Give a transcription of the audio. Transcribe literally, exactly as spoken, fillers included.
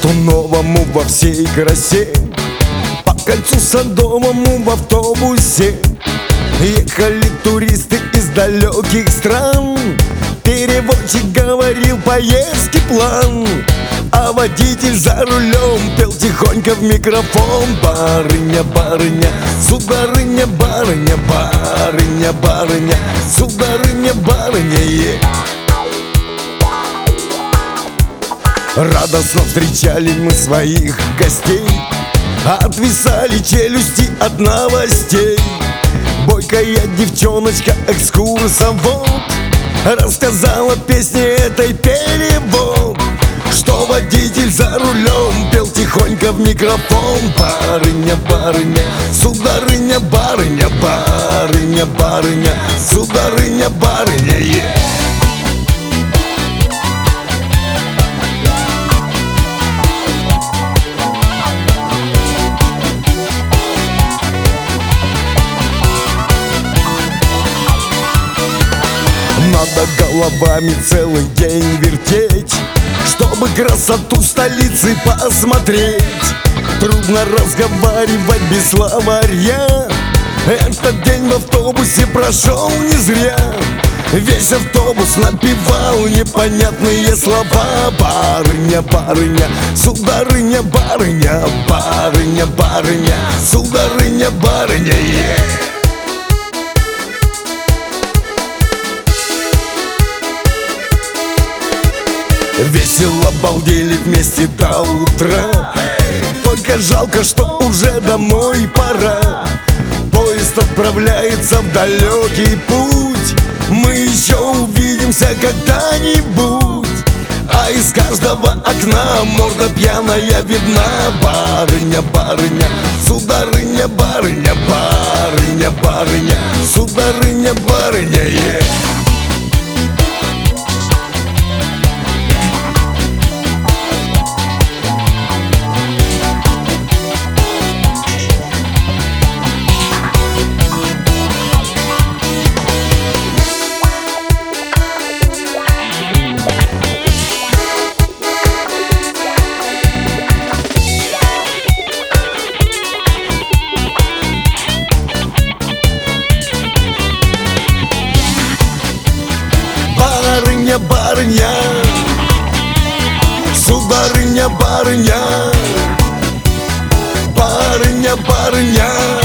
месту новому во всей красе, по кольцу Садовому в автобусе ехали туристы из далеких стран. Переводчик говорил поездки план, а водитель за рулем пел тихонько в микрофон: барыня, барыня, сударыня, барыня, барыня, барыня, сударыня, барыня, е. Радостно встречали мы своих гостей, отвисали челюсти от новостей. Бойкая девчоночка, экскурсовод, рассказала песни этой перевод, что водитель за рулем пел тихонько в микрофон: барыня, барыня, сударыня, барыня, барыня, барыня, сударыня, барыня, е. Надо головами целый день вертеть, чтобы красоту столицы посмотреть. Трудно разговаривать без словаря, этот день в автобусе прошел не зря. Весь автобус напевал непонятные слова: барыня, барыня, сударыня, барыня, барыня, барыня, сударыня, барыня, е. Весело балдели вместе до утра, только жалко, что уже домой пора. Поезд отправляется в далекий путь, мы еще увидимся когда-нибудь. А из каждого окна морда пьяная видна: барыня, барыня, сударыня, барыня, барыня, барыня, сударыня, барыня, е. Барыня, барыня, сударыня, барыня, барыня, барыня.